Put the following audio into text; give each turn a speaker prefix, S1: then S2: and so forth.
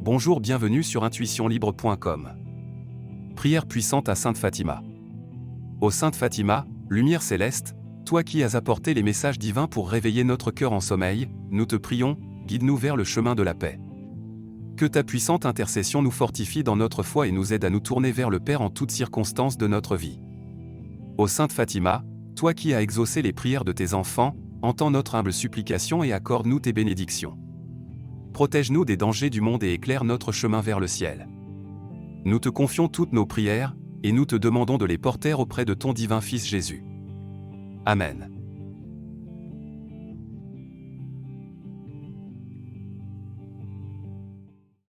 S1: Bonjour, bienvenue sur intuitionlibre.com. Prière puissante à Sainte Fatima. Ô Sainte Fatima, lumière céleste, toi qui as apporté les messages divins pour réveiller notre cœur en sommeil, nous te prions, guide-nous vers le chemin de la paix. Que ta puissante intercession nous fortifie dans notre foi et nous aide à nous tourner vers le Père en toutes circonstances de notre vie. Ô Sainte Fatima, toi qui as exaucé les prières de tes enfants, entends notre humble supplication et accorde-nous tes bénédictions. Protège-nous des dangers du monde et éclaire notre chemin vers le ciel. Nous te confions toutes nos prières, et nous te demandons de les porter auprès de ton divin Fils Jésus. Amen.